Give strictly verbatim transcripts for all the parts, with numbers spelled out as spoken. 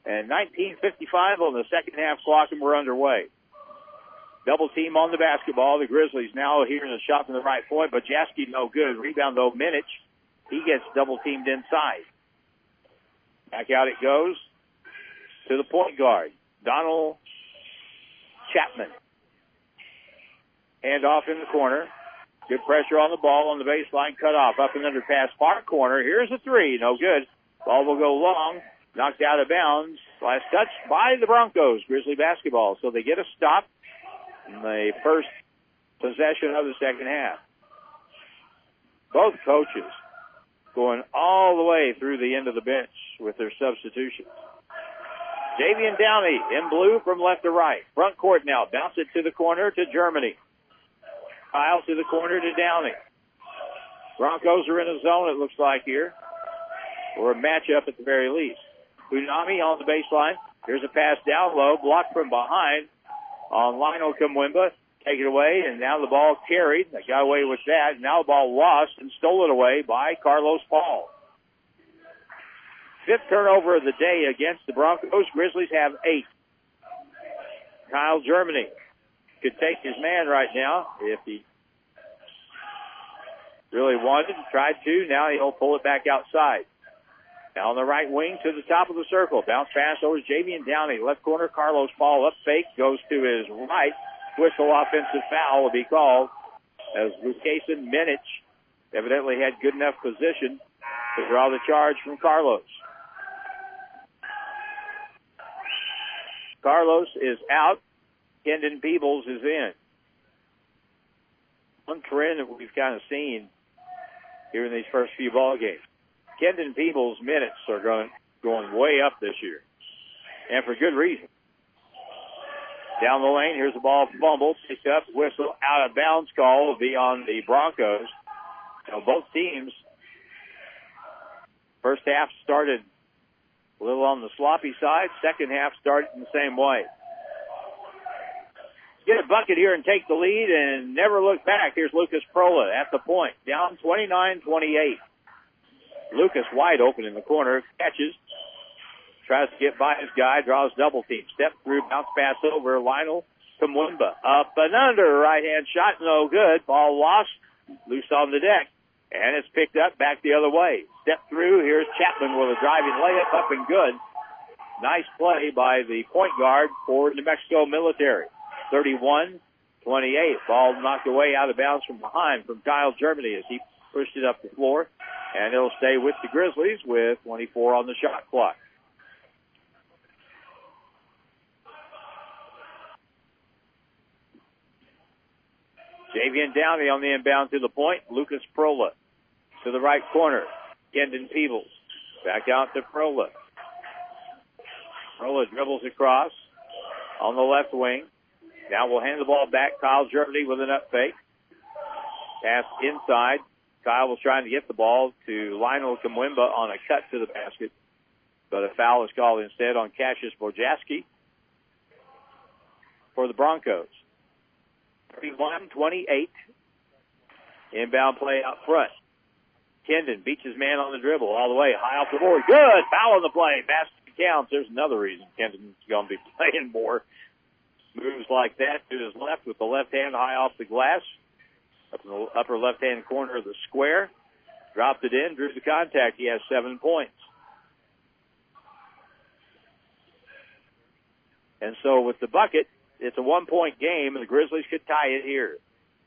And nineteen fifty-five on the second half clock, and we're underway. Double team on the basketball. The Grizzlies now here in the shot from the right point, but Jaski no good. Rebound though, Minich. He gets double teamed inside. Back out it goes to the point guard, Donald Chapman. Hand off in the corner. Good pressure on the ball on the baseline, cut off. Up and under pass, far corner. Here's a three, no good. Ball will go long. Knocked out of bounds. Last touch by the Broncos, Grizzly basketball. So they get a stop in the first possession of the second half. Both coaches going all the way through the end of the bench with their substitutions. Javian Downey in blue from left to right. Front court now. Bounce it to the corner to Germany. Kyle to the corner to Downey. Broncos are in a zone, it looks like here. Or a matchup at the very least. Unami on the baseline. Here's a pass down low, blocked from behind on Lionel Kumwimba. Take it away, and now the ball carried. They got away with that. Now the ball lost and stolen away by Carlos Paul. Fifth turnover of the day against the Broncos. Grizzlies have eight. Kyle Germany could take his man right now if he really wanted, tried to. Now he'll pull it back outside. Now on the right wing to the top of the circle. Bounce pass over to Javian Downey. Left corner, Carlos Paul up fake. Goes to his right. Whistle offensive foul will be called as Lukasen Minich evidently had good enough position to draw the charge from Carlos. Carlos is out. Kendon Peebles is in. One trend that we've kind of seen here in these first few ball games. Kendon Peebles' minutes are going, going way up this year, and for good reason. Down the lane, here's the ball fumbled, picked up, whistle, out of bounds call will be on the Broncos. So both teams, first half started a little on the sloppy side, second half started in the same way. Get a bucket here and take the lead and never look back. Here's Lucas Prola at the point, down twenty-nine twenty-eight. Lucas wide open in the corner, catches, tries to get by his guy, draws double team, step through, bounce pass over, Lionel Kumwimba. Up and under, right-hand shot, no good. Ball lost, loose on the deck, and it's picked up back the other way. Step through, here's Chapman with a driving layup, up and good. Nice play by the point guard for New Mexico Military. thirty-one twenty-eight. Ball knocked away out of bounds from behind from Kyle Germany as he pushed it up the floor. And it'll stay with the Grizzlies with twenty-four on the shot clock. Javian Downey on the inbound to the point. Lucas Prola to the right corner. Kendon Peebles back out to Prola. Prola dribbles across on the left wing. Now we'll hand the ball back. Kyle Germany with an up fake. Pass inside. Kyle was trying to get the ball to Lionel Kumwimba on a cut to the basket, but a foul is called instead on Cassius Bojaski for the Broncos. thirty-one twenty-eight. Inbound play out front. Kendon beats his man on the dribble all the way, high off the board. Good! Foul on the play. Basket counts. There's another reason Kendon's going to be playing more. Moves like that to his left with the left hand high off the glass. Up in the upper left-hand corner of the square. Dropped it in, drew the contact. He has seven points. And so with the bucket, it's a one-point game, and the Grizzlies could tie it here.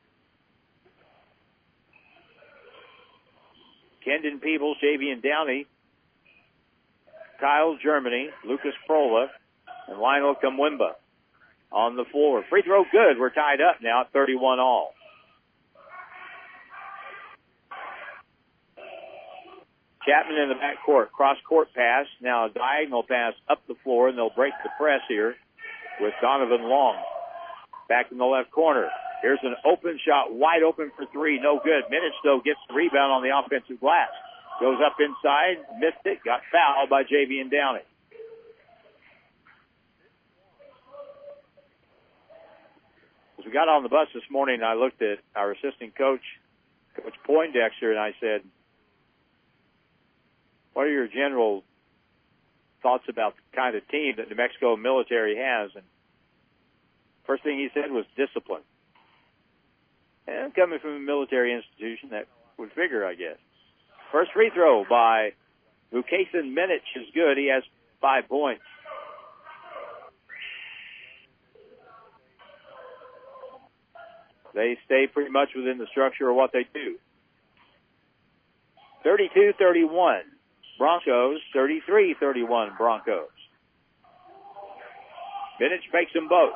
Kendon Peebles, Javian Downey, Kyle Germany, Lucas Prola, and Lionel Kumwimba on the floor. Free throw good. We're tied up now at thirty-one all. Chapman in the backcourt, cross-court pass. Now a diagonal pass up the floor, and they'll break the press here with Donovan Long. Back in the left corner. Here's an open shot, wide open for three, no good. Minich, though, gets the rebound on the offensive glass. Goes up inside, missed it, got fouled by Javian Downey. As we got on the bus this morning, I looked at our assistant coach, Coach Poindexter, and I said, what are your general thoughts about the kind of team that New Mexico military has. And first thing he said was discipline. And coming from a military institution, that would figure, I guess. First free throw by Vukasin Minich is good. He has five points. They stay pretty much within the structure of what they do. thirty-two thirty-one Broncos, thirty-three thirty-one Broncos. Minich makes them both.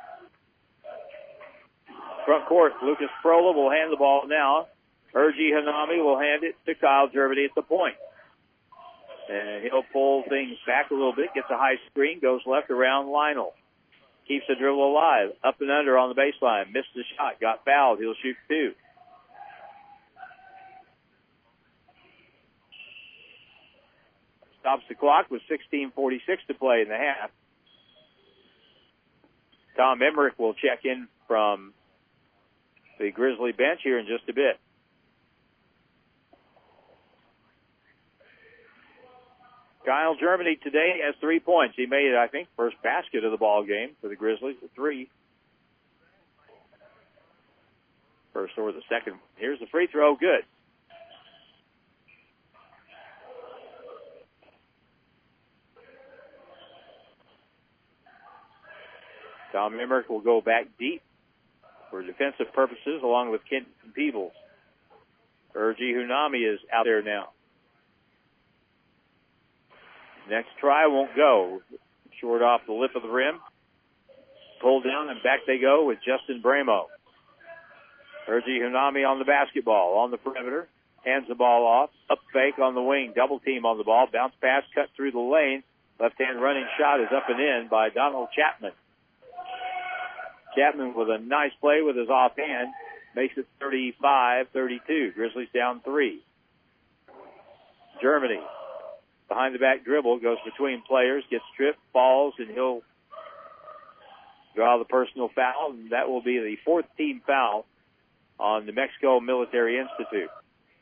Front court, Lucas Frola will hand the ball now. Urgi Hanami will hand it to Kyle Germany at the point. And he'll pull things back a little bit, gets a high screen, goes left around Lionel. Keeps the dribble alive, up and under on the baseline. Missed the shot, got fouled. He'll shoot two. Stops the clock with sixteen forty-six to play in the half. Tom Emmerich will check in from the Grizzly bench here in just a bit. Kyle Germany today has three points. He made it, I think, first basket of the ball game for the Grizzlies, the three. First or the second. Here's the free throw, good. Tom Emmerich will go back deep for defensive purposes along with Kenton Peebles. Urgi Hunami is out there now. Next try won't go. Short off the lip of the rim. Pulled down and back they go with Justin Bramo. Urgi Hunami on the basketball on the perimeter. Hands the ball off. Up fake on the wing. Double team on the ball. Bounce pass cut through the lane. Left hand running shot is up and in by Donald Chapman. Chapman with a nice play with his offhand. Makes it thirty-five thirty-two. Grizzlies down three. Germany. Behind the back dribble, goes between players, gets tripped, falls, and he'll draw the personal foul, and that will be the fourth team foul on New Mexico Military Institute.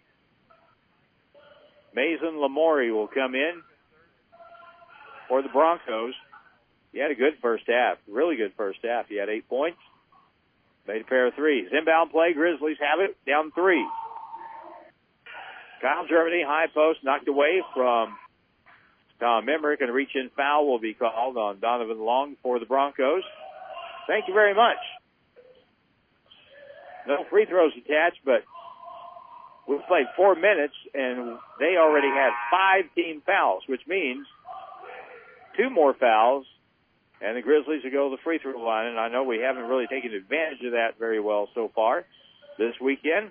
Mason Lamori will come in for the Broncos. He had a good first half, really good first half. He had eight points, made a pair of threes. Inbound play, Grizzlies have it, down three. Kyle Germany, high post, knocked away from Tom Emmerich, and a reach-in foul will be called on Donovan Long for the Broncos. Thank you very much. No free throws attached, but we've played four minutes, and they already had five team fouls, which means two more fouls, and the Grizzlies will go to the free throw line. And I know we haven't really taken advantage of that very well so far this weekend.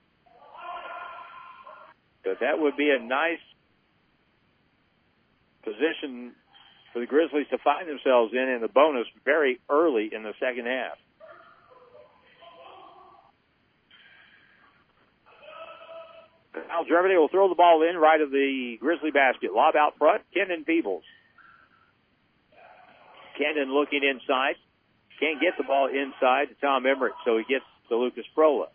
But that would be a nice position for the Grizzlies to find themselves in in the bonus very early in the second half. Now Germany will throw the ball in right of the Grizzly basket. Lob out front, Kendon Peebles. Kendon looking inside. Can't get the ball inside to Tom Emmerich, so he gets to Lucas Frola.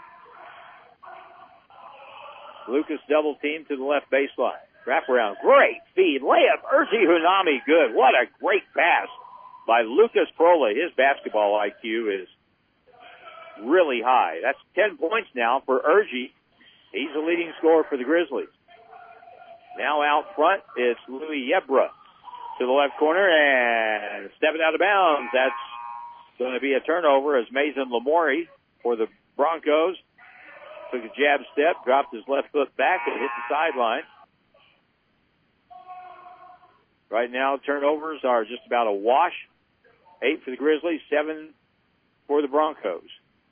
Lucas double team to the left baseline. Wrap around. Great feed. Layup. Urgi Hunami. Good. What a great pass by Lucas Frola. His basketball I Q is really high. That's ten points now for Urgi. He's the leading scorer for the Grizzlies. Now out front, it's Louis Yebra to the left corner and stepping out of bounds. That's going to be a turnover as Mason Lamori for the Broncos took a jab step, dropped his left foot back and hit the sideline. Right now, turnovers are just about a wash. Eight for the Grizzlies, seven for the Broncos.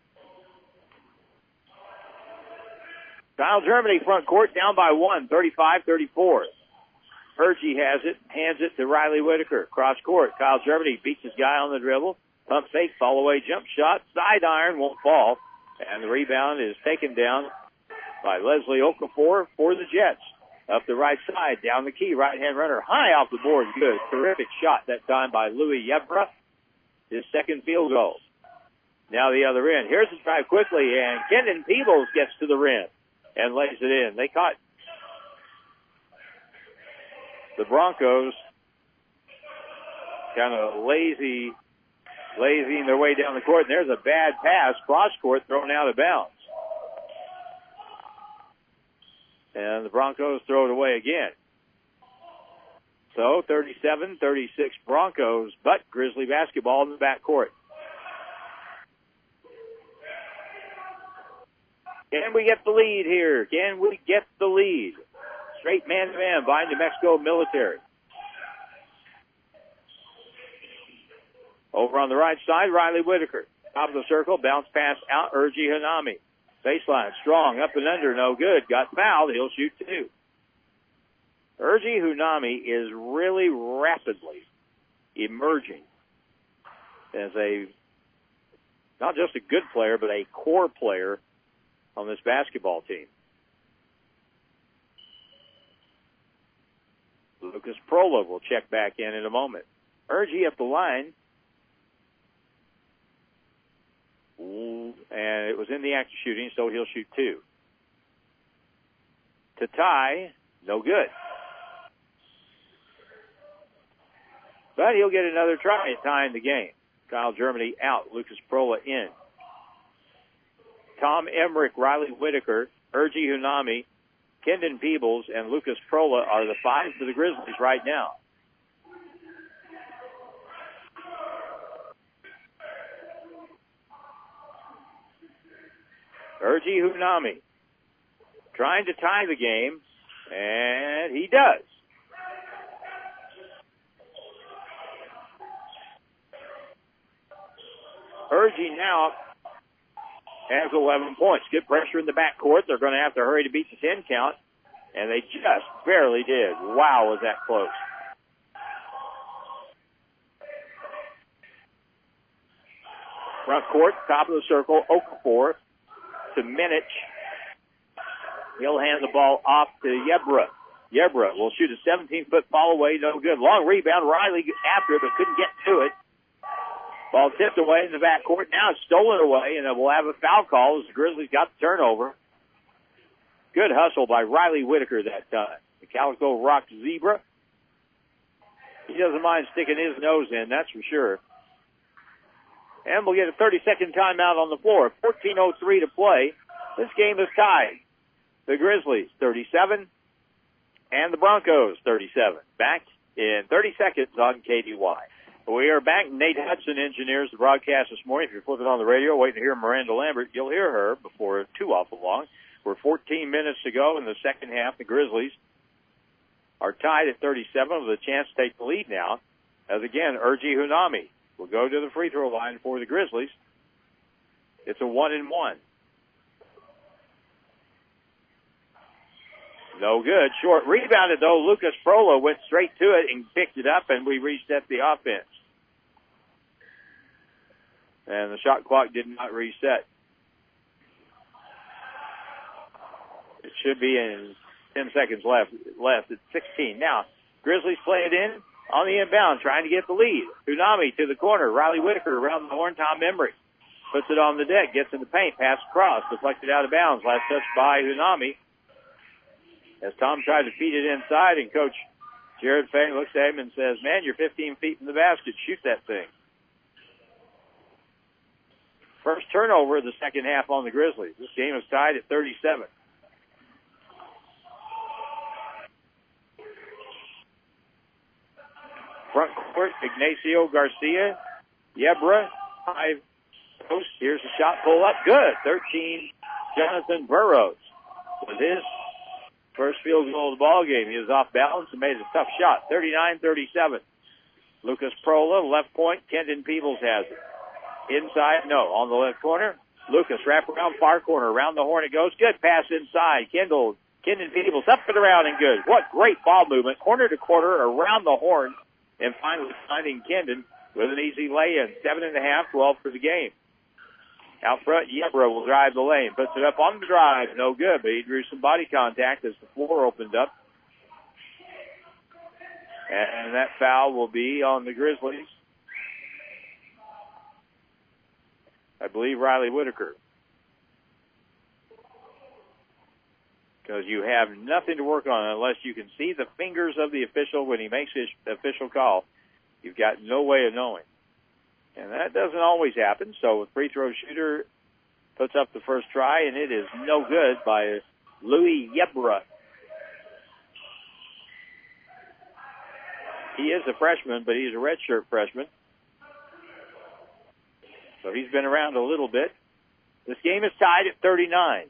Kyle Germany front court down by one, thirty-five thirty-four. Urgi has it, hands it to Riley Whitaker. Cross court, Kyle Germany beats his guy on the dribble. Pump fake, fall away jump shot, side iron, won't fall. And the rebound is taken down by Leslie Okafor for the Jets. Up the right side, down the key, right-hand runner, high off the board, good. Terrific shot that time by Louis Yebra. His second field goal. Now the other end. Here's the drive quickly, and Kendon Peebles gets to the rim and lays it in. They caught the Broncos kind of lazy, lazying their way down the court. And there's a bad pass, cross court, thrown out of bounds. And the Broncos throw it away again. So thirty-seven thirty-six Broncos, but Grizzly basketball in the backcourt. Can we get the lead here? Can we get the lead? Straight man-to-man by New Mexico Military. Over on the right side, Riley Whitaker. Top of the circle, bounce pass out, Urgi Hanami. Baseline, strong, up and under, no good. Got fouled, he'll shoot two. Urgi Hanami is really rapidly emerging as a, not just a good player, but a core player on this basketball team. Lucas Prola will check back in in a moment. Urgi up the line. And it was in the act of shooting, so he'll shoot two. To tie, no good. But he'll get another try at tying the game. Kyle Germany out, Lucas Prola in. Tom Emmerich, Riley Whitaker, Urgi Hanami, Kendon Peebles, and Lucas Prola are the five for the Grizzlies right now. Urgi Hanami trying to tie the game, and he does. Urgi now has eleven points. Good pressure in the backcourt. They're going to have to hurry to beat the ten count, and they just barely did. Wow, was that close. Front court, top of the circle, Okafor to Minich. He'll hand the ball off to Yebra. Yebra will shoot a seventeen-foot fall away, no good. Long rebound, Riley after it, but couldn't get to it. Ball tipped away in the backcourt. Now it's stolen away, and we'll have a foul call as the Grizzlies got the turnover. Good hustle by Riley Whitaker that time. The Calico Rock Zebra. He doesn't mind sticking his nose in, that's for sure. And we'll get a thirty-second timeout on the floor. fourteen oh three to play. This game is tied. The Grizzlies, thirty-seven, and the Broncos, thirty-seven. Back in thirty seconds on K D Y. We are back. Nate Hudson engineers the broadcast this morning. If you're flipping on the radio, waiting to hear Miranda Lambert, you'll hear her before too awful long. We're fourteen minutes to go in the second half. The Grizzlies are tied at thirty-seven with a chance to take the lead now. As again, Urgi Hanami will go to the free throw line for the Grizzlies. It's a one and one. No good. Short rebounded, though. Lucas Prola went straight to it and picked it up, and we reset the offense. And the shot clock did not reset. It should be in ten seconds left. Left at sixteen. Now, Grizzlies play it in on the inbound, trying to get the lead. Hanami to the corner. Riley Whitaker around the horn. Tom Emmerich puts it on the deck, gets in the paint, pass across, deflected out of bounds. Last touch by Hanami. As Tom tried to feed it inside, and Coach Jared Fang looks at him and says, man, you're fifteen feet from the basket. Shoot that thing. First turnover of the second half on the Grizzlies. This game is tied at thirty-seven. Front court, Ignacio Garcia, Yebra, high post. Here's the shot, pull up, good. thirteen, Jonathan Burrows with his first field goal of the ball game. He was off balance and made a tough shot. thirty-nine thirty-seven. Lucas Prola, left point. Kendon Peebles has it. Inside, no. On the left corner, Lucas wrap around far corner. Around the horn it goes. Good pass inside. Kendall, Kendon Peebles up and around and good. What great ball movement. Corner to corner around the horn. And finally finding Kendon with an easy lay-in. Seven and a half, twelve for the game. Out front, Yebra will drive the lane. Puts it up on the drive. No good, but he drew some body contact as the floor opened up. And that foul will be on the Grizzlies. I believe Riley Whitaker. because you have nothing to work on unless you can see the fingers of the official when he makes his official call. You've got no way of knowing. And that doesn't always happen. So a free throw shooter puts up the first try, and it is no good by Louis Yebra. He is a freshman, but he's a redshirt freshman. So he's been around a little bit. This game is tied at thirty-nine.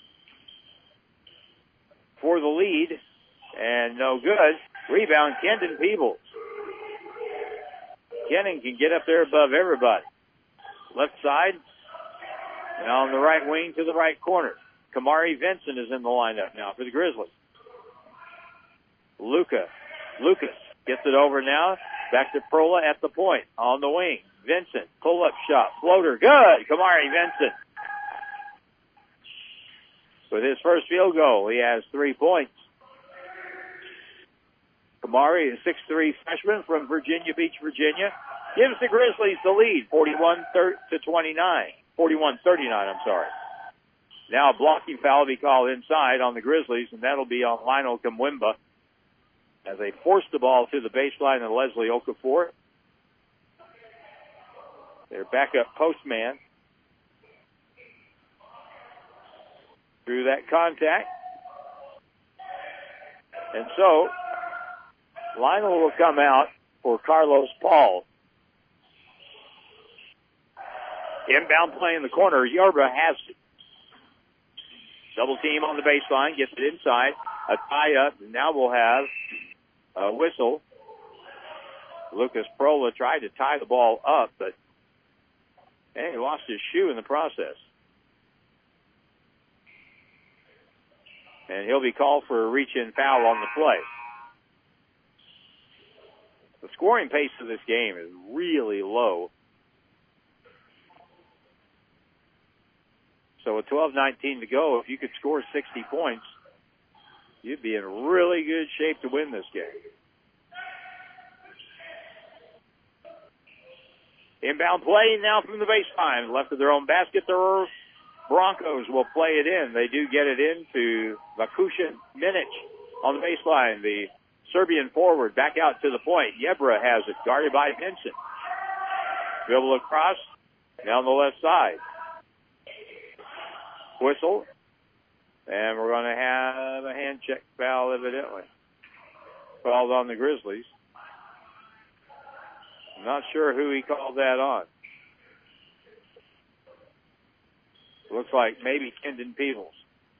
For the lead, and no good. Rebound, Kendon Peebles. Kendon can get up there above everybody. Left side, and on the right wing to the right corner. Kamari Vincent is in the lineup now for the Grizzlies. Luca, Lucas gets it over now. Back to Prola at the point, on the wing. Vincent, pull-up shot, floater, good. Kamari Vincent. With his first field goal, he has three points. Kamari, a six three freshman from Virginia Beach, Virginia, gives the Grizzlies the lead, forty-one to twenty-nine. forty-one thirty-nine, I'm sorry. Now a blocking foul will be called inside on the Grizzlies, and that'll be on Lionel Kamwimba as they force the ball to the baseline of Leslie Okafor. Their backup postman. Through that contact. And so, Lionel will come out for Carlos Paul. Inbound play in the corner. Yerba has it. Double team on the baseline. Gets it inside. A tie up. And now we'll have a whistle. Lucas Prola tried to tie the ball up, but hey, he lost his shoe in the process. And he'll be called for a reach-in foul on the play. The scoring pace of this game is really low. So with twelve nineteen to go, if you could score sixty points, you'd be in really good shape to win this game. Inbound play now from the baseline. Left of their own basket, the Broncos will play it in. They do get it into Vakushin Minic on the baseline. The Serbian forward back out to the point. Yebra has it, guarded by Vincent. Dribble across, down the left side. Whistle. And we're going to have a hand check foul, evidently. Called on the Grizzlies. I'm not sure who he called that on. Looks like maybe Kendon Peebles.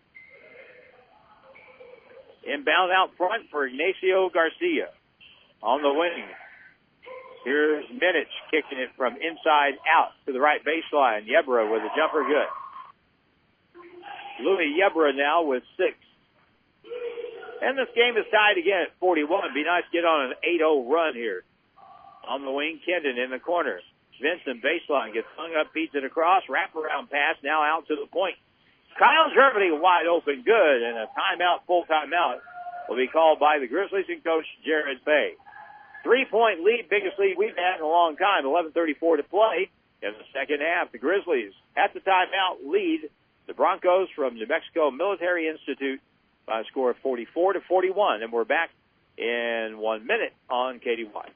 Inbound out front for Ignacio Garcia on the wing. Here's Minic kicking it from inside out to the right baseline. Yebra with a jumper good. Louis Yebra now with six. And this game is tied again at forty-one. It'd be nice to get on an eight oh run here. On the wing, Kendon in the corner. Vincent baseline gets hung up, feeds it across, wraparound pass, now out to the point. Kyle Germany wide open, good, and a timeout, full timeout will be called by the Grizzlies and coach Jared Bay. Three-point lead, biggest lead we've had in a long time, eleven thirty-four to play in the second half. The Grizzlies at the timeout lead the Broncos from New Mexico Military Institute by a score of forty-four to forty-one, and we're back in one minute on K D Y.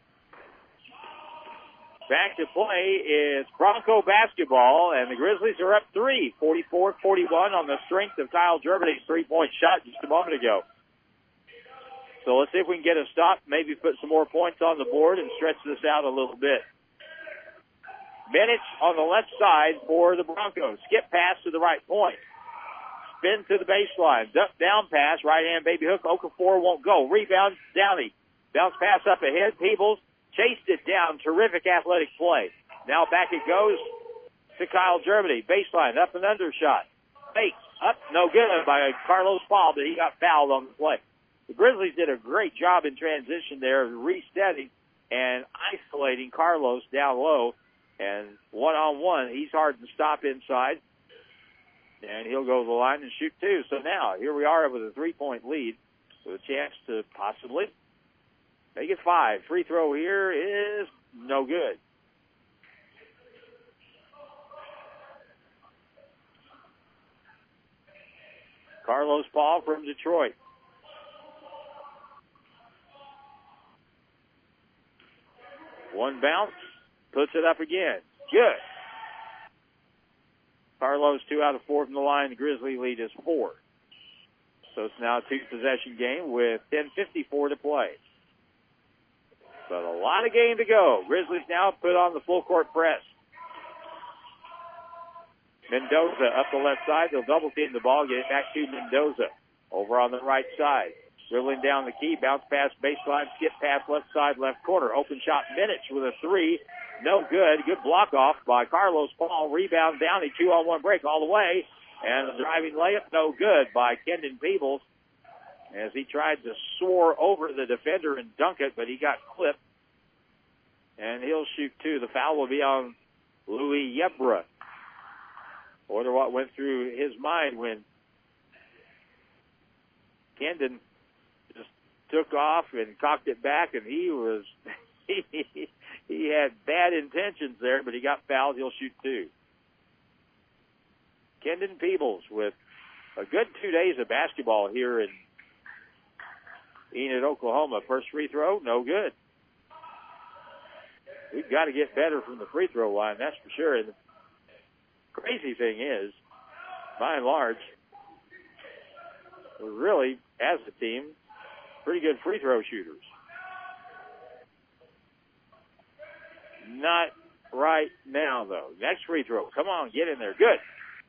Back to play is Bronco basketball, and the Grizzlies are up three, forty-four forty-one on the strength of Kyle Germany's three-point shot just a moment ago. So let's see if we can get a stop, maybe put some more points on the board and stretch this out a little bit. Minutes on the left side for the Broncos. Skip pass to the right point. Spin to the baseline. Duck down pass, right-hand baby hook. Okafor won't go. Rebound, Downey. Bounce pass up ahead. Peebles chased it down. Terrific athletic play. Now back it goes to Kyle Germany. Baseline, up and under shot. Fake, up, no good by Carlos Paul, but he got fouled on the play. The Grizzlies did a great job in transition there, resetting and isolating Carlos down low. And one-on-one, he's hard to stop inside. And he'll go to the line and shoot two. So now, here we are with a three-point lead with a chance to possibly make it five. Free throw here is no good. Carlos Paul from Detroit. One bounce, puts it up again. Good. Carlos two out of four from the line. The Grizzly lead is four. So it's now a two-possession game with ten fifty-four to play. But a lot of game to go. Grizzlies now put on the full-court press. Mendoza up the left side. They'll double-team the ball, get it back to Mendoza. Over on the right side. Dribbling down the key, bounce pass baseline, skip pass left side, left corner. Open shot, Minich with a three. No good. Good block off by Carlos Paul. Rebound Downey, two-on-one break all the way. And the driving layup, no good by Kendon Peebles as he tried to soar over the defender and dunk it, but he got clipped. And he'll shoot two. The foul will be on Louis Yebra. Wonder what went through his mind when Kendon just took off and cocked it back, and he was he, he had bad intentions there, but he got fouled. He'll shoot two. Kendon Peebles with a good two days of basketball here in Enid, Oklahoma. First free throw, no good. We've got to get better from the free throw line, that's for sure. And the crazy thing is, by and large, we're really, as a team, pretty good free throw shooters. Not right now, though. Next free throw. Come on, get in there. Good.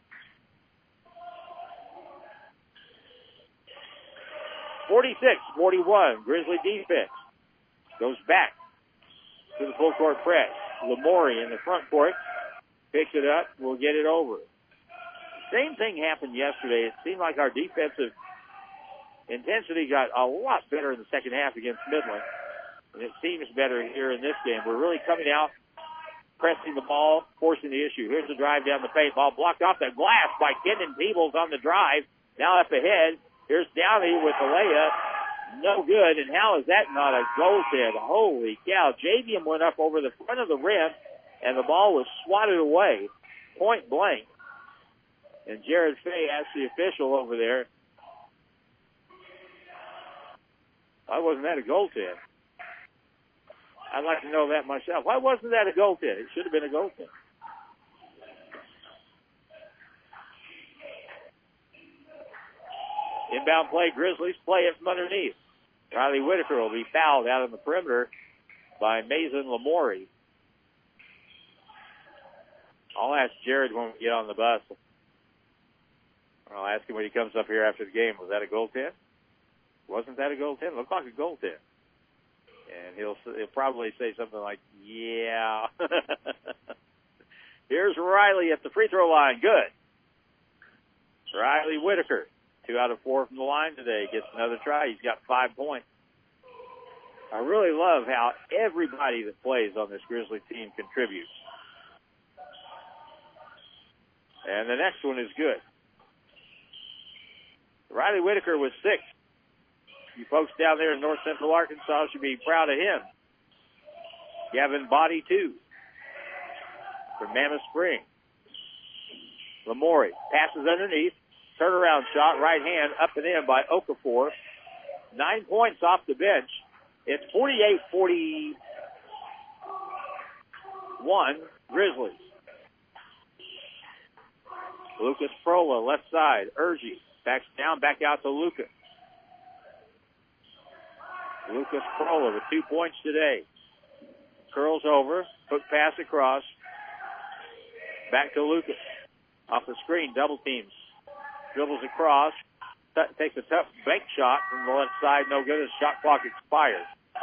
forty-six forty-one, Grizzly defense. Goes back to the full court press. Lamori in the front court. Picks it up. We'll get it over. Same thing happened yesterday. It seemed like our defensive intensity got a lot better in the second half against Midland. And it seems better here in this game. We're really coming out, pressing the ball, forcing the issue. Here's the drive down the paint. Ball blocked off the glass by Kendon Peebles on the drive. Now up ahead. Here's Downey with the layup. No good. And how is that not a goaltend? Holy cow. Javium went up over the front of the rim, and the ball was swatted away, point blank. And Jared Fay asked the official over there, why wasn't that a goaltend? I'd like to know that myself. Why wasn't that a goaltend? It should have been a goaltend. Inbound play, Grizzlies play it from underneath. Riley Whitaker will be fouled out on the perimeter by Mason Lamori. I'll ask Jared when we get on the bus. I'll ask him when he comes up here after the game, was that a goaltend? Wasn't that a goaltend? Looked like a goaltend. And he'll, he'll probably say something like, yeah. Here's Riley at the free throw line. Good. Riley Whitaker. Two out of four from the line today. Gets another try. He's got five points. I really love how everybody that plays on this Grizzly team contributes. And the next one is good. Riley Whitaker was six. You folks down there in North Central Arkansas should be proud of him. Gavin Body, two. From Mammoth Spring. Lamori passes underneath. Turnaround shot, right hand, up and in by Okafor. Nine points off the bench. It's forty-eight forty-one, Grizzlies. Lucas Prola, left side. Urgie backs down, back out to Lucas. Lucas Prola with two points today. Curls over, hook pass across. Back to Lucas. Off the screen, double teams. Dribbles across, t- takes a tough bank shot from the left side. No good. His shot clock expires.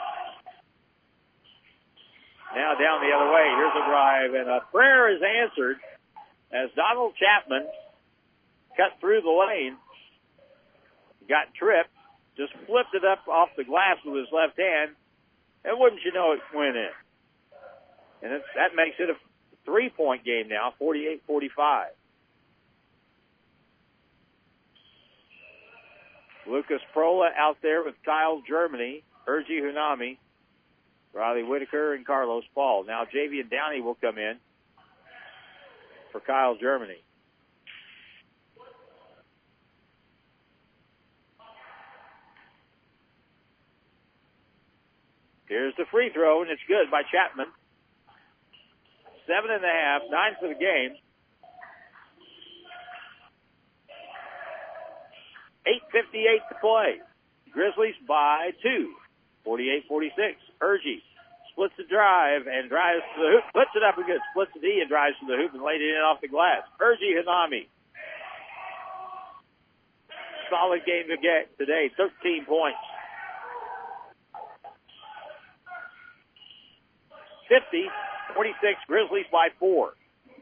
Now down the other way. Here's a drive, and a prayer is answered as Donald Chapman cut through the lane, got tripped, just flipped it up off the glass with his left hand, and wouldn't you know it went in. And it's, that makes it a three-point game now, forty-eight forty-five. Lucas Prola out there with Kyle Germany, Urgie Hunami, Riley Whitaker, and Carlos Paul. Now Javian Downey will come in for Kyle Germany. Here's the free throw, and it's good by Chapman. Seven and a half, nine for the game. eight fifty-eight to play. Grizzlies by two. forty-eight forty-six. Urgie splits the drive and drives to the hoop. Puts it up again. Splits the D and drives to the hoop and laid it in off the glass. Urgie Hanami. Solid game to get today. thirteen points. fifty forty-six. Grizzlies by four.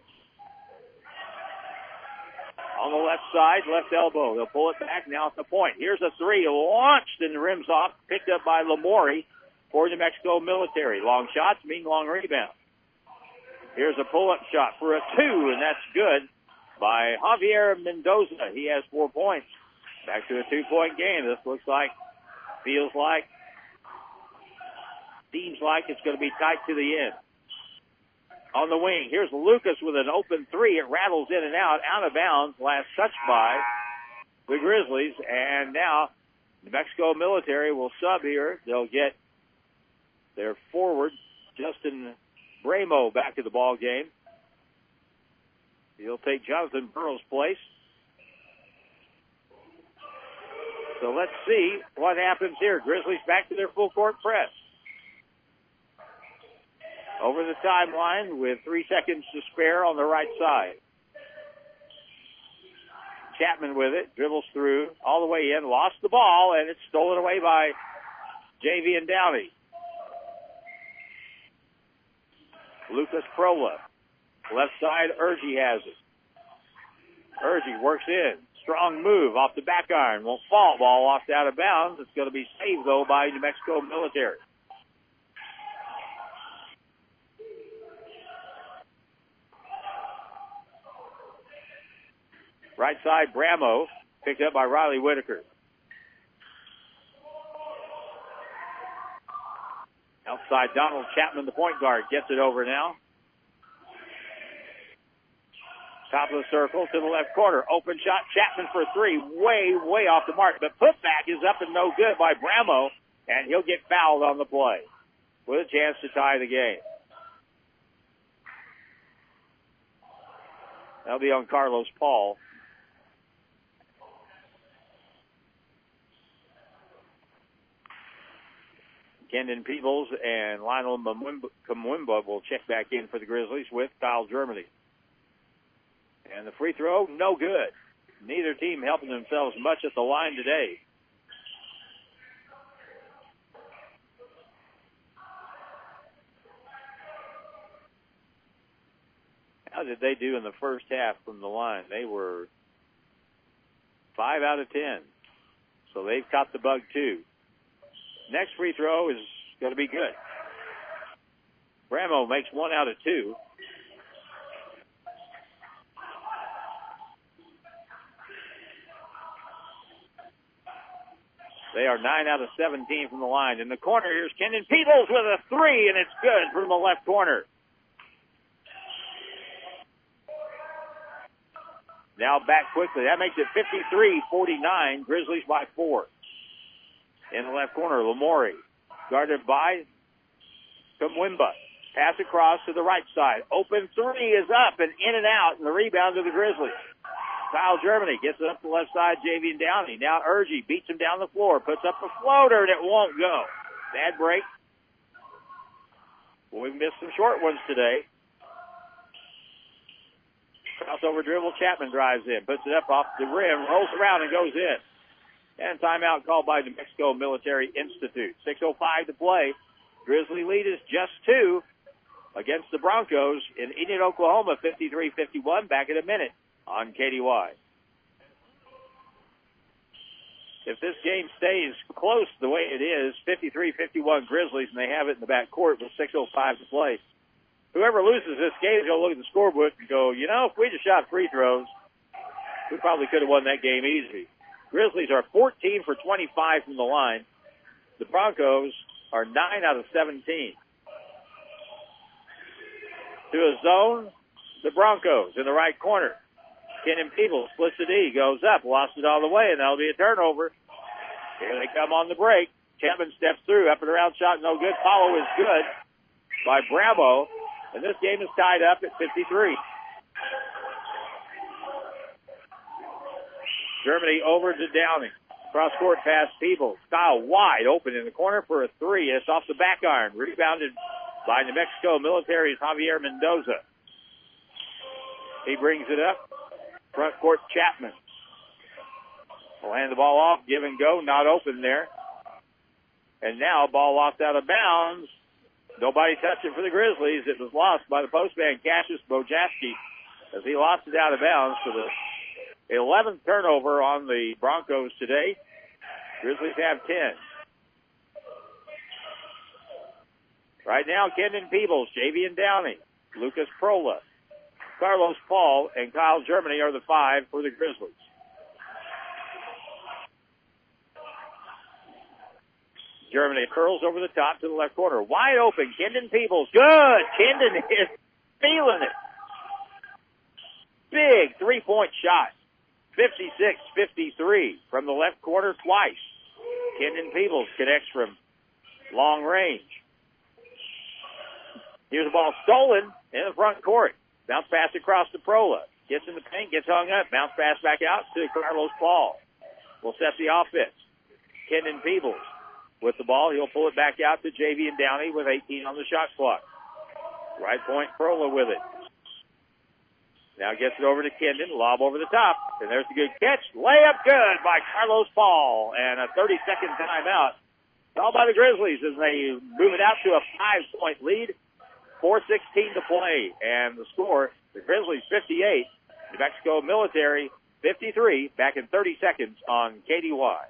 On the left side, left elbow. They'll pull it back. Now at the point. Here's a three. Launched and the rim's off. Picked up by Lamori for New Mexico Military. Long shots mean long rebound. Here's a pull-up shot for a two, and that's good by Javier Mendoza. He has four points. Back to a two-point game. This looks like, feels like, seems like it's going to be tight to the end. On the wing, here's Lucas with an open three. It rattles in and out, out of bounds. Last touch by the Grizzlies. And now New Mexico Military will sub here. They'll get their forward, Justin Bramo, back to the ball game. He'll take Jonathan Burrow's place. So let's see what happens here. Grizzlies back to their full court press. Over the timeline with three seconds to spare on the right side. Chapman with it, dribbles through all the way in, lost the ball, and it's stolen away by J V and Downey. Lucas Prola. Left side, Urgie has it. Urgie works in. Strong move off the back iron. Won't fall. Ball off out of bounds. It's going to be saved, though, by New Mexico Military. Right side, Bramo, picked up by Riley Whitaker. Outside, Donald Chapman, the point guard, gets it over now. Top of the circle to the left corner. Open shot, Chapman for three. Way, way off the mark. But putback is up and no good by Bramo, and he'll get fouled on the play with a chance to tie the game. That'll be on Carlos Paul. Kendon Peebles and Lionel Kamwimba will check back in for the Grizzlies with Kyle Germany. And the free throw, no good. Neither team helping themselves much at the line today. How did they do in the first half from the line? They were five out of ten. So they've caught the bug too. Next free throw is going to be good. Bramo makes one out of two. They are nine out of seventeen from the line. In the corner, here's Kendon Peebles with a three, and it's good from the left corner. Now back quickly. That makes it fifty-three forty-nine. Grizzlies by four. In the left corner, Lamori, guarded by Kamwimba. Pass across to the right side. Open three is up and in and out, and the rebound to the Grizzlies. Kyle Germany gets it up the left side, J V and Downey. Now Urgie beats him down the floor, puts up a floater, and it won't go. Bad break. Well, we've missed some short ones today. Crossover dribble, Chapman drives in, puts it up off the rim, rolls around, and goes in. And timeout called by New Mexico Military Institute. six oh five to play. Grizzly lead is just two against the Broncos in Enid, Oklahoma, fifty-three fifty-one. Back in a minute on K D Y. If this game stays close the way it is, fifty-three fifty-one Grizzlies, and they have it in the back court with six oh five to play. Whoever loses this game is going to look at the scorebook and go, you know, if we just shot free throws, we probably could have won that game easy. Grizzlies are fourteen for twenty-five from the line. The Broncos are nine out of seventeen. To a zone, the Broncos in the right corner. Kendon Peebles splits the D, goes up, lost it all the way, and that'll be a turnover. Here they come on the break. Chapman steps through. Up and around shot, no good. Follow is good by Bramo. And this game is tied up at fifty-three. Germany over to Downing. Cross-court pass, Peebles. Kyle wide open in the corner for a three. It's off the back iron. Rebounded by New Mexico Military's Javier Mendoza. He brings it up. Front court, Chapman. Will hand the ball off. Give and go. Not open there. And now ball lost out of bounds. Nobody touched it for the Grizzlies. It was lost by the postman, Cassius Bojaski, as he lost it out of bounds for the eleventh turnover on the Broncos today. Grizzlies have ten. Right now, Kendon Peebles, Javian Downey, Lucas Prola, Carlos Paul, and Kyle Germany are the five for the Grizzlies. Germany curls over the top to the left corner. Wide open, Kendon Peebles. Good! Kendon is feeling it. Big three-point shot. fifty-six fifty-three from the left corner twice. Kendon Peebles connects from long range. Here's the ball stolen in the front court. Bounce pass across to Prola. Gets in the paint, gets hung up. Bounce pass back out to Carlos Paul. Will set the offense. Kendon Peebles with the ball. He'll pull it back out to Javian Downey with eighteen on the shot clock. Right point, Prola with it. Now gets it over to Kendon, lob over the top, and there's a good catch. Layup good by Carlos Paul, and a thirty-second timeout. All by the Grizzlies as they move it out to a five-point lead. four sixteen to play, and the score, the Grizzlies fifty-eight, New Mexico Military fifty-three, back in thirty seconds on K D Y.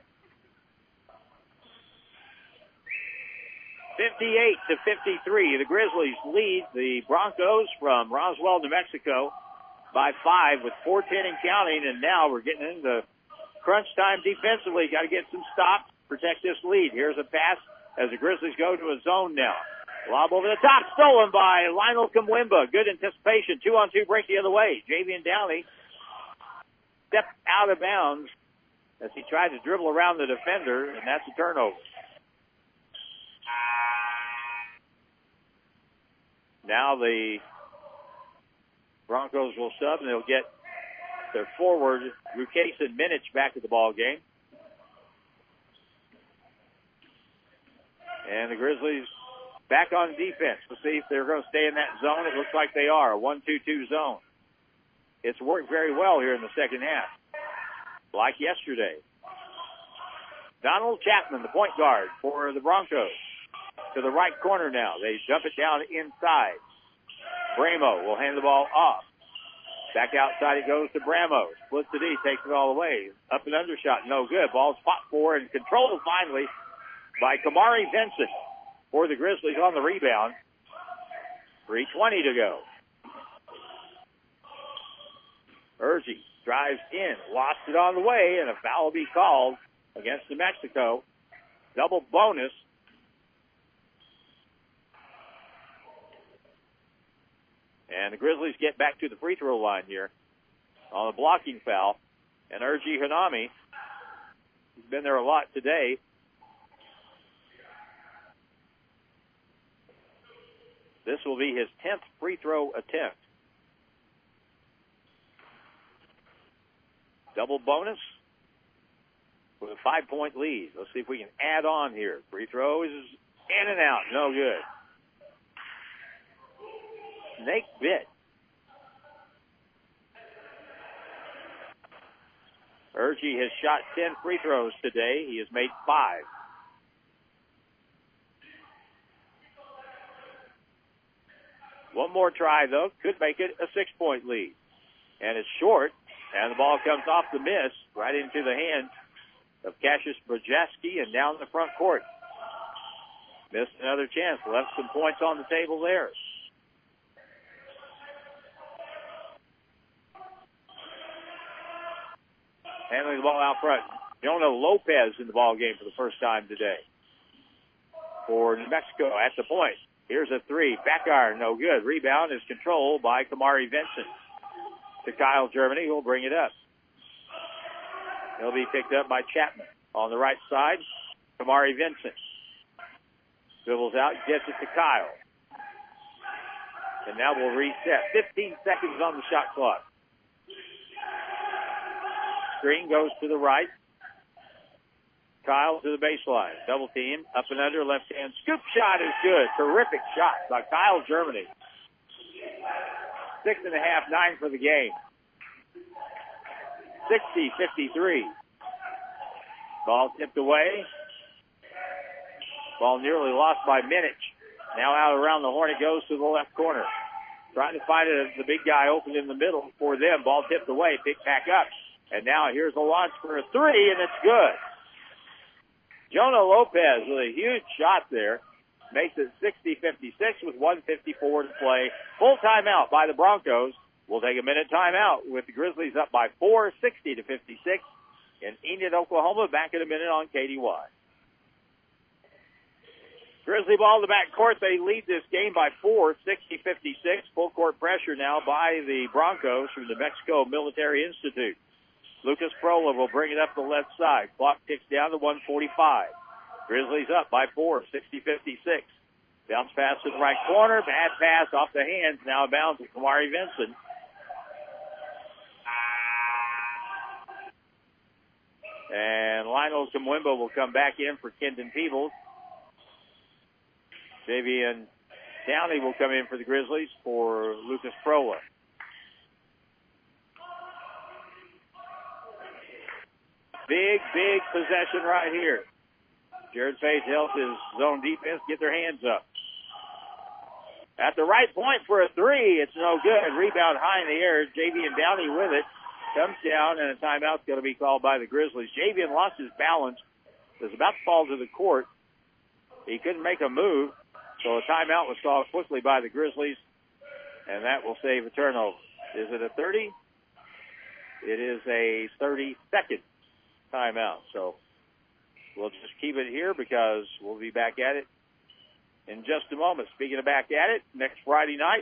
fifty-eight to fifty-three, the Grizzlies lead the Broncos from Roswell, New Mexico, by five with four ten and counting, and now we're getting into crunch time defensively. Got to get some stops, protect this lead. Here's a pass as the Grizzlies go to a zone now. Lob over the top, stolen by Lionel Kamwimba. Good anticipation, two on two break the other way. Javian Downey stepped out of bounds as he tried to dribble around the defender, and that's a turnover. Now the Broncos will sub, and they'll get their forward, Rukason Minich, back at the ball game. And the Grizzlies back on defense. We'll see if they're going to stay in that zone. It looks like they are, a one two two zone. It's worked very well here in the second half, like yesterday. Donald Chapman, the point guard for the Broncos. To the right corner now. They dump it down inside. Bramo will hand the ball off. Back outside it goes to Bramo. Splits the D, takes it all the way. Up and under shot, no good. Ball's fought for and controlled finally by Kamari Vincent for the Grizzlies on the rebound. three twenty to go. Urgi drives in, lost it on the way, and a foul will be called against New Mexico. Double bonus. And the Grizzlies get back to the free throw line here on a blocking foul. And Urgi Hanami, he's been there a lot today. This will be his tenth free throw attempt. Double bonus with a five-point lead. Let's see if we can add on here. Free throw is in and out. No good. Snake bit. Urgi has shot ten free throws today. He has made five. One more try, though. Could make it a six-point lead. And it's short, and the ball comes off the miss right into the hand of Cassius Bojaski and down the front court. Missed another chance. Left some points on the table there. Handling the ball out front. Jonah Lopez in the ball game for the first time today for New Mexico at the point. Here's a three. Back iron, no good. Rebound is controlled by Kamari Vincent. To Kyle Germany, who will bring it up. He'll be picked up by Chapman on the right side. Kamari Vincent dribbles out, gets it to Kyle. And now we'll reset. fifteen seconds on the shot clock. Screen goes to the right. Kyle to the baseline. Double team. Up and under. Left hand. Scoop shot is good. Terrific shot by Kyle Germany. Six and a half, nine for the game. sixty fifty-three. Ball tipped away. Ball nearly lost by Minich. Now out around the horn it goes to the left corner. Trying to find it, the big guy open in the middle for them. Ball tipped away, picked back up. And now here's a launch for a three, and it's good. Jonah Lopez with a huge shot there. Makes it sixty fifty-six with one fifty-four to play. Full timeout by the Broncos. We'll take a minute timeout with the Grizzlies up by four, sixty to fifty-six in Enid, Oklahoma. Back in a minute on K D Y. Grizzly ball in the backcourt. They lead this game by four, sixty fifty-six. Full court pressure now by the Broncos from the Mexico Military Institute. Lucas Prola will bring it up the left side. Clock ticks down to one forty-five. Grizzlies up by four, sixty fifty-six. Bounce pass to the right corner. Bad pass off the hands. Now bounds to Kamari Vincent. And Lionel Kimwimba will come back in for Kendon Peebles. Davian Downey will come in for the Grizzlies for Lucas Prola. Big, big possession right here. Jared Faith helps his zone defense get their hands up. At the right point for a three, it's no good. Rebound high in the air. Javian Downey with it. Comes down, and a timeout's going to be called by the Grizzlies. Javian lost his balance. Was about to fall to the court. He couldn't make a move, so a timeout was called quickly by the Grizzlies, and that will save a turnover. Is it a thirty? It is a thirty-second timeout, so we'll just keep it here because we'll be back at it in just a moment. Speaking of back at it, next Friday night,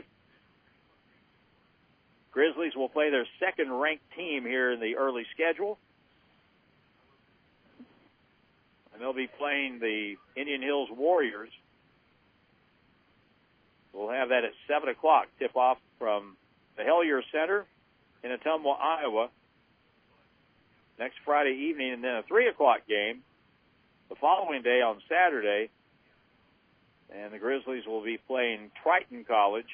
Grizzlies will play their second-ranked team here in the early schedule. And they'll be playing the Indian Hills Warriors. We'll have that at seven o'clock, tip-off from the Hellier Center in Ottumwa, Iowa, next Friday evening, and then a three o'clock game the following day on Saturday. And the Grizzlies will be playing Triton College.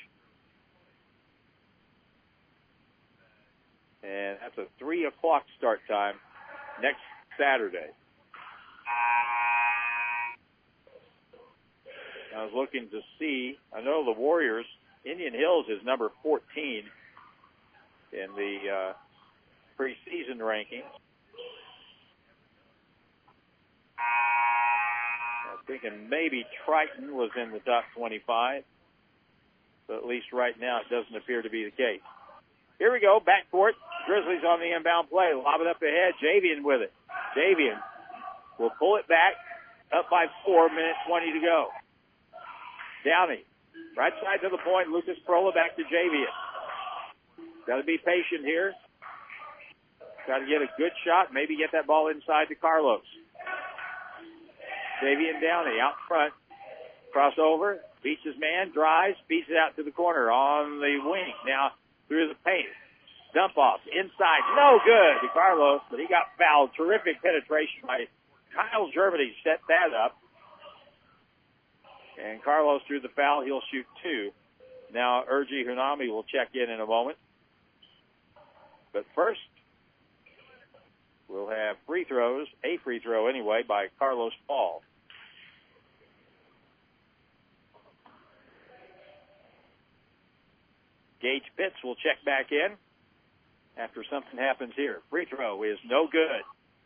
And that's a three o'clock start time next Saturday. I was looking to see, I know the Warriors, Indian Hills is number fourteen in the uh, preseason rankings. I was thinking maybe Triton was in the top twenty-five, but at least right now it doesn't appear to be the case. Here we go, backcourt. Grizzlies on the inbound play. Lob it up ahead. Javian with it. Javian will pull it back. Up by four, minute twenty to go. Downey, right side to the point. Lucas Prola back to Javian. Got to be patient here. Got to get a good shot. Maybe get that ball inside to Carlos. Javian Downey out front. Crossover. Beats his man. Drives. Beats it out to the corner on the wing. Now through the paint. Dump off. Inside. No good to Carlos, but he got fouled. Terrific penetration by Kyle Germany. Set that up. And Carlos drew the foul. He'll shoot two. Now Urgi Hunami will check in in a moment. But first, we'll have free throws, a free throw anyway, by Carlos Paul. Gage Pitts will check back in after something happens here. Free throw is no good.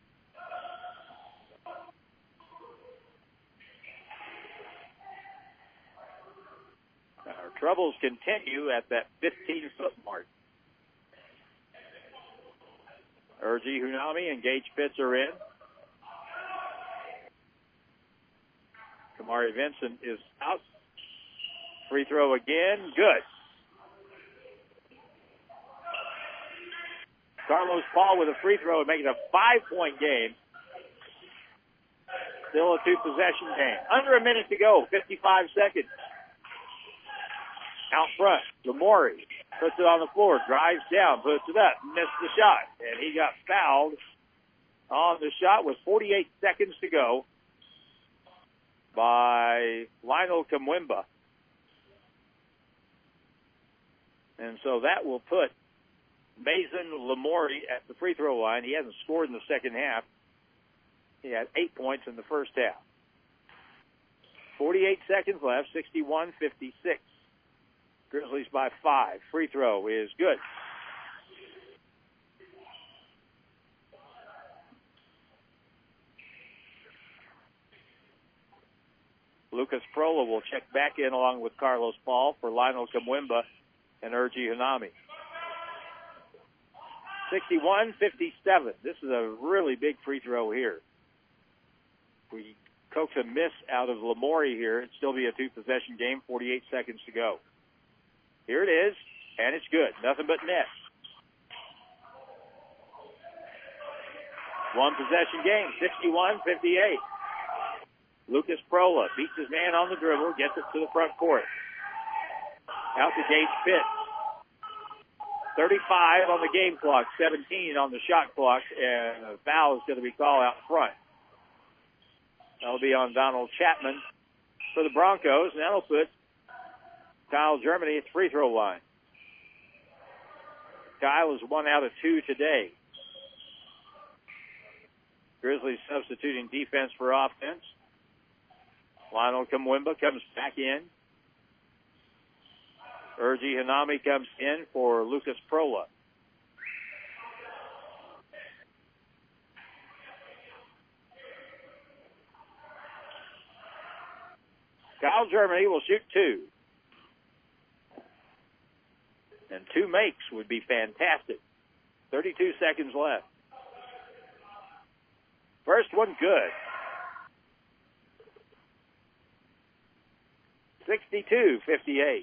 Our troubles continue at that fifteen-foot mark. Urgi Hunami and Gage Pitts are in. Kamari Vincent is out. Free throw again. Good. Carlos Paul with a free throw and making a five-point game. Still a two-possession game. Under a minute to go, fifty-five seconds. Out front, Lamori puts it on the floor, drives down, puts it up, missed the shot, and he got fouled on the shot with forty-eight seconds to go by Lionel Kamwimba. And so that will put Mason Lamori at the free throw line. He hasn't scored in the second half. He had eight points in the first half. forty-eight seconds left, sixty-one fifty-six. Grizzlies by five. Free throw is good. Lucas Prola will check back in along with Carlos Paul for Lionel Kamwimba and Urgi Hanami. sixty-one fifty-seven. This is a really big free throw here. We coax a miss out of Lamori here. It'd still be a two-possession game, forty-eight seconds to go. Here it is, and it's good. Nothing but net. One-possession game, sixty-one fifty-eight. Lucas Prola beats his man on the dribble, gets it to the front court. Out to Gage Pitts. thirty-five on the game clock, seventeen on the shot clock, and a foul is going to be called out front. That'll be on Donald Chapman for the Broncos, and that'll put Kyle Germany at the free throw line. Kyle is one out of two today. Grizzlies substituting defense for offense. Lionel Kamwimba comes back in. Urgi Hanami comes in for Lucas Prola. Kyle Germany will shoot two. And two makes would be fantastic. thirty-two seconds left. First one good. sixty-two fifty-eight.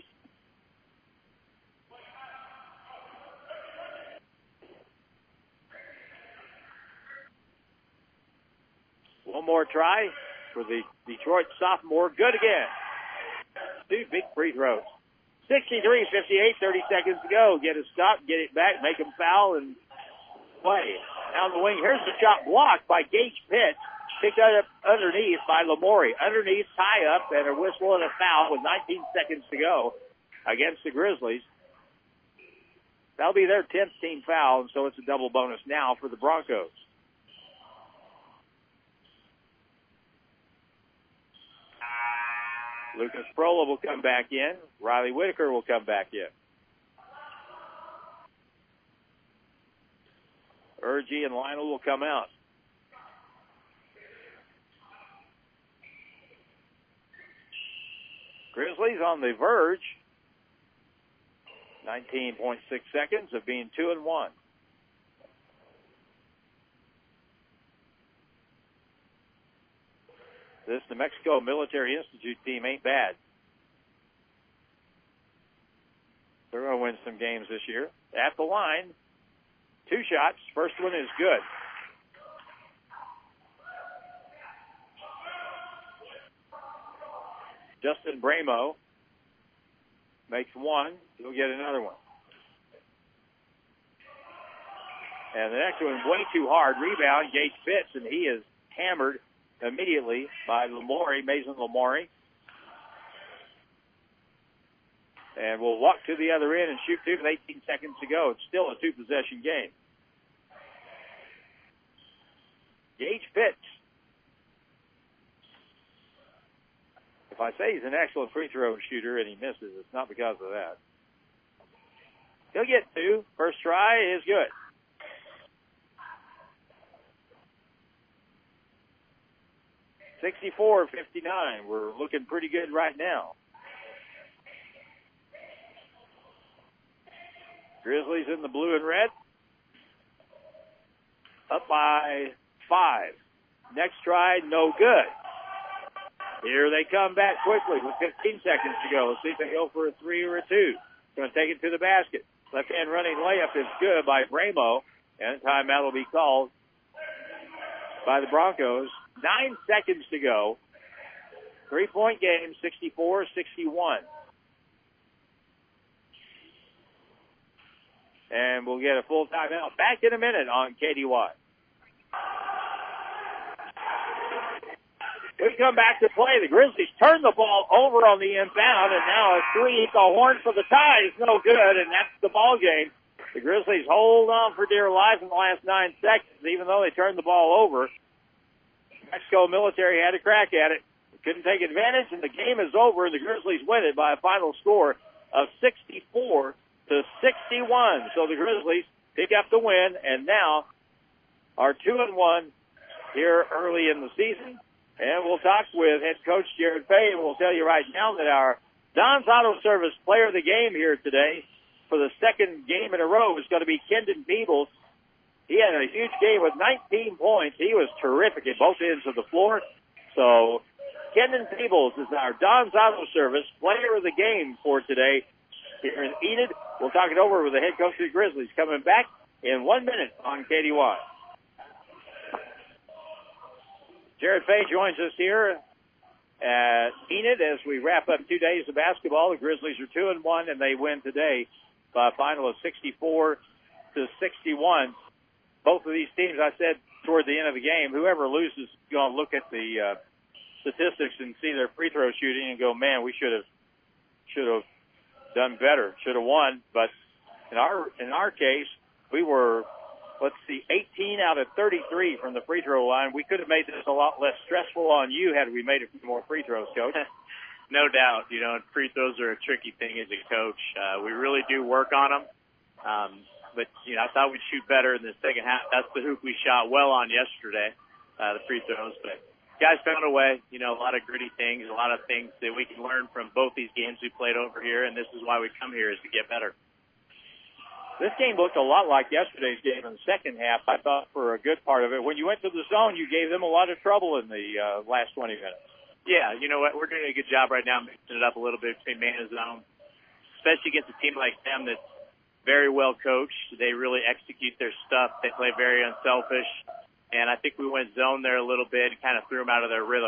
One more try for the Detroit sophomore. Good again. Two big free throws. sixty-three fifty-eight, thirty seconds to go. Get a stop, get it back, make him foul, and play. Down the wing, here's the shot blocked by Gage Pitts. Picked up underneath by Lamori. Underneath, tie up, and a whistle and a foul with nineteen seconds to go against the Grizzlies. That'll be their tenth team foul, and so it's a double bonus now for the Broncos. Lucas Prola will come back in. Riley Whitaker will come back in. Urgi and Lionel will come out. Grizzlies on the verge. nineteen point six seconds of being two and one. This New Mexico Military Institute team ain't bad. They're going to win some games this year. At the line, two shots. First one is good. Justin Bramo makes one. He'll get another one. And the next one, way too hard. Rebound, Gage Pitts, and he is hammered immediately by Lamori, Mason Lamori. And we'll walk to the other end and shoot two with eighteen seconds to go. It's still a two-possession game. Gage Pitts. If I say he's an excellent free throw shooter and he misses, it's not because of that. He'll get two. First try is good. sixty-four fifty-nine. We're looking pretty good right now. Grizzlies in the blue and red. Up by five. Next try, no good. Here they come back quickly with fifteen seconds to go. Let's see if they go for a three or a two. Going to take it to the basket. Left-hand running layup is good by Bramo. And a timeout will be called by the Broncos Nine seconds to go. Three-point game, sixty-four sixty-one. And we'll get a full timeout back in a minute on K D Y. We come back to play. The Grizzlies turn the ball over on the inbound, and now a three at the horn for the tie is no good, and that's the ball game. The Grizzlies hold on for dear life in the last nine seconds, even though they turned the ball over. Mexico Military had a crack at it. Couldn't take advantage, and the game is over, and the Grizzlies win it by a final score of sixty-four to sixty-one. So the Grizzlies pick up the win, and now are two and one here early in the season. And we'll talk with head coach Jared Fay, and we'll tell you right now that our Don's Auto Service player of the game here today for the second game in a row is going to be Kendon Peebles. He had a huge game with nineteen points. He was terrific at both ends of the floor. So Kendon Peebles is our Don's Auto Service player of the game for today here in Enid. We'll talk it over with the head coach of the Grizzlies coming back in one minute on K D Y. Jared Fay joins us here at Enid as we wrap up two days of basketball. The Grizzlies are two and one, and they win today by a final of sixty-four to sixty-one. Both of these teams, I said toward the end of the game, whoever loses is going to look at the uh, statistics and see their free throw shooting and go, man, we should have should have done better, should have won. But in our in our case, we were, let's see, eighteen out of thirty-three from the free throw line. We could have made this a lot less stressful on you had we made a few more free throws, Coach. No doubt. You know, free throws are a tricky thing as a coach. Uh, we really do work on them. Um, but, you know, I thought we'd shoot better in the second half. That's the hoop we shot well on yesterday, uh, the free throws. But guys found a way, you know, a lot of gritty things, a lot of things that we can learn from both these games we played over here, and this is why we come here, is to get better. This game looked a lot like yesterday's game in the second half, I thought, for a good part of it. When you went to the zone, you gave them a lot of trouble in the uh, last twenty minutes. Yeah, you know what? We're doing a good job right now mixing it up a little bit between man and zone, especially against a team like them that's very well coached. They really execute their stuff. They play very unselfish. And I think we went zone there a little bit and kind of threw them out of their rhythm.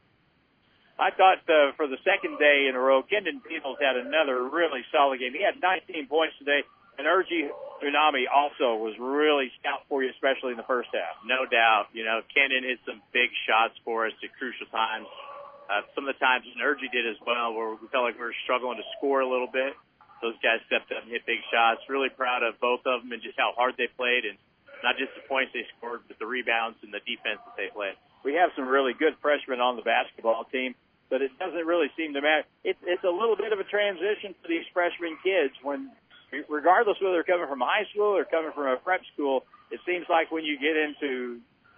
I thought uh, for the second day in a row, Kendon Peebles had another really solid game. He had nineteen points today. And Urgi Unami also was really stout for you, especially in the first half. No doubt. You know, Kendon hit some big shots for us at crucial times. Uh, some of the times, and Urgi did as well, where we felt like we were struggling to score a little bit. Those guys stepped up and hit big shots. Really proud of both of them and just how hard they played, and not just the points they scored, but the rebounds and the defense that they played. We have some really good freshmen on the basketball team, but it doesn't really seem to matter. It's, it's a little bit of a transition for these freshman kids when, regardless whether they're coming from high school or coming from a prep school, it seems like when you get into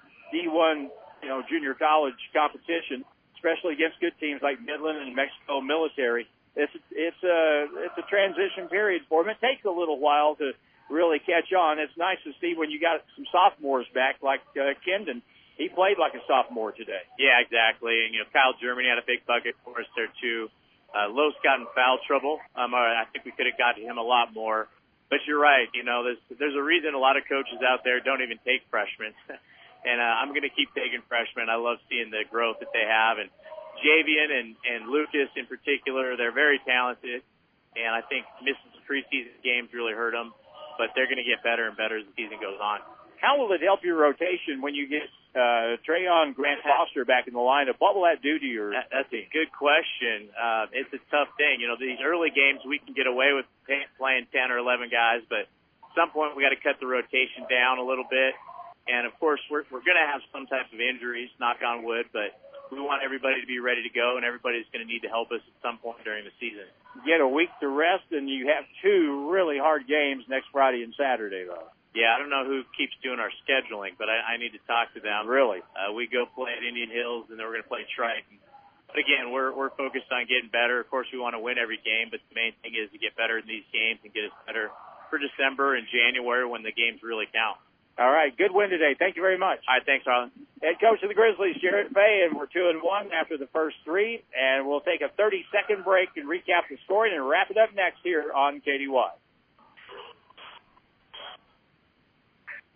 D one, you know, junior college competition, especially against good teams like Midland and Mexico Military, it's it's a it's a transition period for them. It takes a little while to really catch on. It's nice to see when you got some sophomores back like uh, Kendon. He played like a sophomore today. Yeah, exactly. And you know, Kyle Germany had a big bucket for us there too. Uh, Los got in foul trouble. Um, I think we could have got to him a lot more. But you're right. You know, there's, there's a reason a lot of coaches out there don't even take freshmen. and uh, I'm going to keep taking freshmen. I love seeing the growth that they have. And Javian and, and Lucas in particular, they're very talented. And I think missing some preseason games really hurt them. But they're going to get better and better as the season goes on. How will it help your rotation when you get uh, Trayon Grant Foster back in the lineup? What will that do to your that, That's team? a good question. Uh, it's a tough thing. You know, these early games we can get away with playing ten or eleven guys, but at some point we got to cut the rotation down a little bit. And, of course, we're, we're going to have some type of injuries, knock on wood, but we want everybody to be ready to go, and everybody's going to need to help us at some point during the season. Get a week to rest, and you have two really hard games next Friday and Saturday, though. Yeah, I don't know who keeps doing our scheduling, but I, I need to talk to them. Really? Uh, we go play at Indian Hills, and then we're going to play Triton. But, again, we're we're focused on getting better. Of course, we want to win every game, but the main thing is to get better in these games and get us better for December and January when the games really count. All right, good win today. Thank you very much. All right, thanks, Harlan. Head coach of the Grizzlies, Jared Fay, and we're two and one after the first three, and we'll take a thirty-second break and recap the scoring and wrap it up next here on K D Y.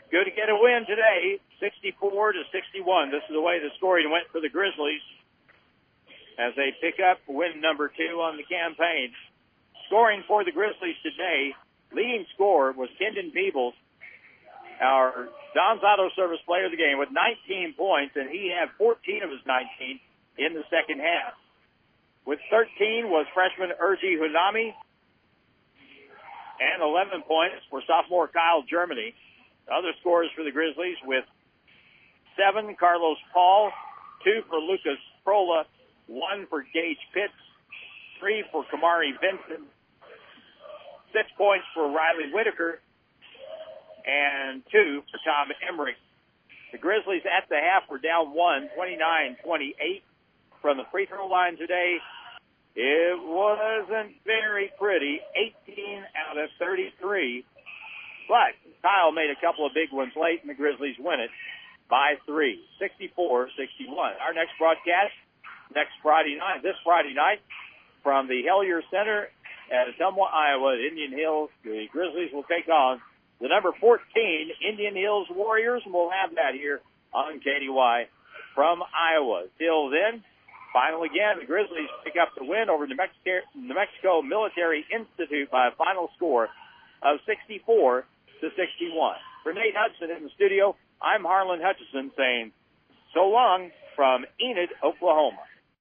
good to get a win today, sixty-four to sixty-one. This is the way the scoring went for the Grizzlies as they pick up win number two on the campaign. Scoring for the Grizzlies today, leading scorer was Kendon Peebles, our Don's Auto Service player of the game, with nineteen points, and he had fourteen of his nineteen in the second half. With thirteen was freshman Urji Hunami, and eleven points for sophomore Kyle Germany. Other scorers for the Grizzlies with seven, Carlos Paul, two for Lucas Prola, one for Gage Pitts, three for Kamari Vincent, six points for Riley Whitaker, and two for Tom Emmerich. The Grizzlies at the half were down one, twenty-nine twenty-eight. From the free throw line today, it wasn't very pretty, eighteen out of thirty-three. But Kyle made a couple of big ones late, and the Grizzlies win it by three, sixty-four sixty-one. Our next broadcast, next Friday night, this Friday night, from the Hellier Center at Ottumwa, Iowa, at Indian Hills, the Grizzlies will take on the number fourteen Indian Hills Warriors, and we'll have that here on K D Y from Iowa. Till then, final again, the Grizzlies pick up the win over New Mexico, New Mexico Military Institute by a final score of sixty-four to sixty-one. For Nate Hudson in the studio, I'm Harlan Hutchison saying so long from Enid, Oklahoma.